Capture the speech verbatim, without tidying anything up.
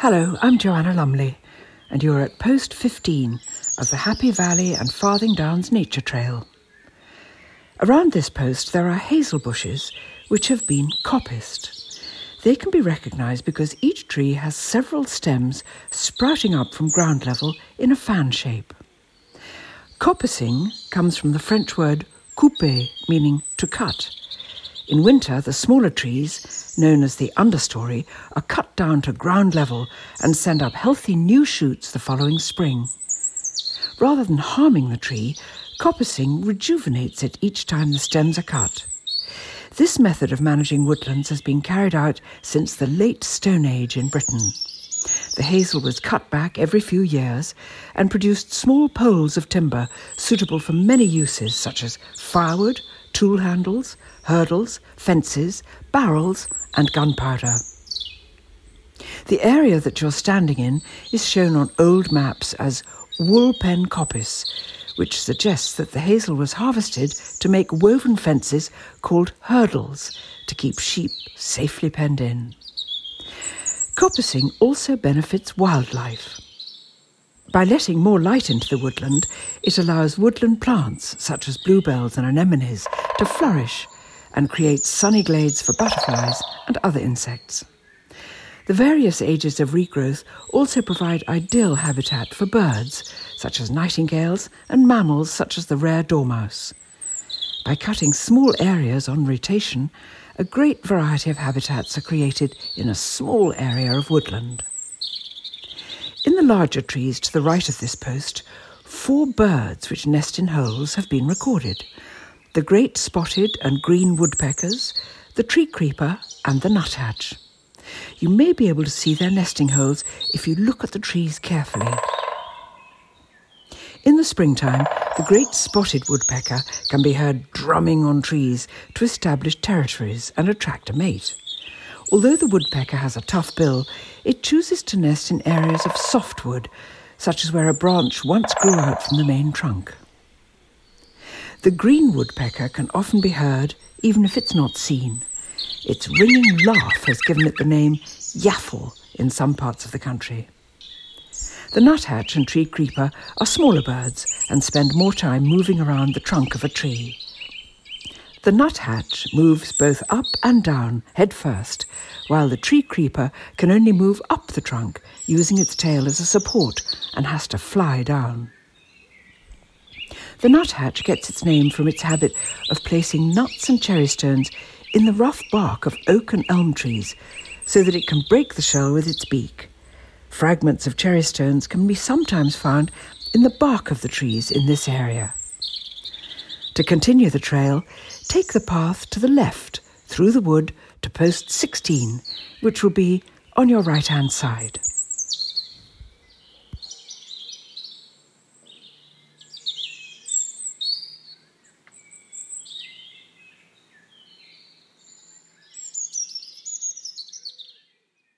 Hello, I'm Joanna Lumley, and you're at post fifteen of the Happy Valley and Farthing Downs Nature Trail. Around this post there are hazel bushes which have been coppiced. They can be recognised because each tree has several stems sprouting up from ground level in a fan shape. Coppicing comes from the French word couper, meaning to cut. In winter, the smaller trees, known as the understory, are cut down to ground level and send up healthy new shoots the following spring. Rather than harming the tree, coppicing rejuvenates it each time the stems are cut. This method of managing woodlands has been carried out since the late Stone Age in Britain. The hazel was cut back every few years and produced small poles of timber suitable for many uses such as firewood, tool handles, hurdles, fences, barrels and gunpowder. The area that you're standing in is shown on old maps as Wool Pen Coppice, which suggests that the hazel was harvested to make woven fences called hurdles to keep sheep safely penned in. Coppicing also benefits wildlife. By letting more light into the woodland, it allows woodland plants such as bluebells and anemones to flourish and creates sunny glades for butterflies and other insects. The various ages of regrowth also provide ideal habitat for birds, such as nightingales, and mammals such as the rare dormouse. By cutting small areas on rotation, a great variety of habitats are created in a small area of woodland. In the larger trees to the right of this post, four birds which nest in holes have been recorded: the great spotted and green woodpeckers, the tree creeper and the nuthatch. You may be able to see their nesting holes if you look at the trees carefully. In the springtime, the great spotted woodpecker can be heard drumming on trees to establish territories and attract a mate. Although the woodpecker has a tough bill, it chooses to nest in areas of softwood, such as where a branch once grew out from the main trunk. The green woodpecker can often be heard, even if it's not seen. Its ringing laugh has given it the name yaffle in some parts of the country. The nuthatch and tree creeper are smaller birds and spend more time moving around the trunk of a tree. The nuthatch moves both up and down, head first, while the tree creeper can only move up the trunk, using its tail as a support, and has to fly down. The nuthatch gets its name from its habit of placing nuts and cherry stones in the rough bark of oak and elm trees so that it can break the shell with its beak. Fragments of cherry stones can be sometimes found in the bark of the trees in this area. To continue the trail, take the path to the left through the wood to post sixteen, which will be on your right-hand side.